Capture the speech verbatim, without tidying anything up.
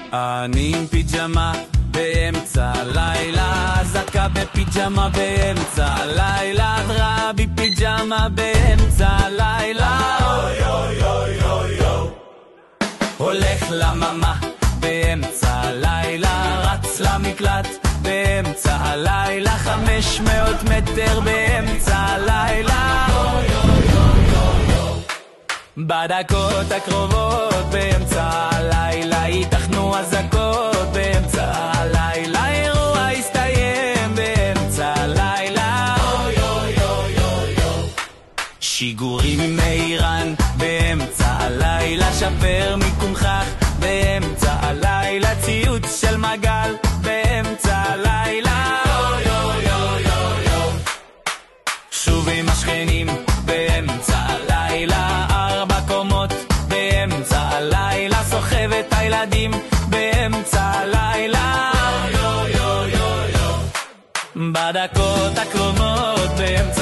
אני עם פיג'מה באמצע הלילה, זקה בפיג'מה באמצע הלילה, דרבי פיג'מה באמצע הלילה, אוי אוי אוי אוי אוי, הולך לממה באמצע הלילה, רץ למקלט באמצע הלילה, חמש מאות מטר באמצע הלילה, אוי אוי אוי אוי אוי, בדקות הקרובות באמצע הלילה ייתכנו הזקות באמצע הלילה, אירוע יסתיים באמצע הלילה, אוי אוי אוי אוי אוי, שיגורים מאיראן באמצע הלילה, שבר מיקומך באמצע הלילה, ציוץ של מגל באמצע הלילה, אוי אוי אוי אוי אוי, שוב עם השכנים באמצע הלילה, ארבע קומות באמצע הלילה, סוחב את הילדים באמצע הלילה, אוי אוי אוי אוי, בדקות הקרובות באמצע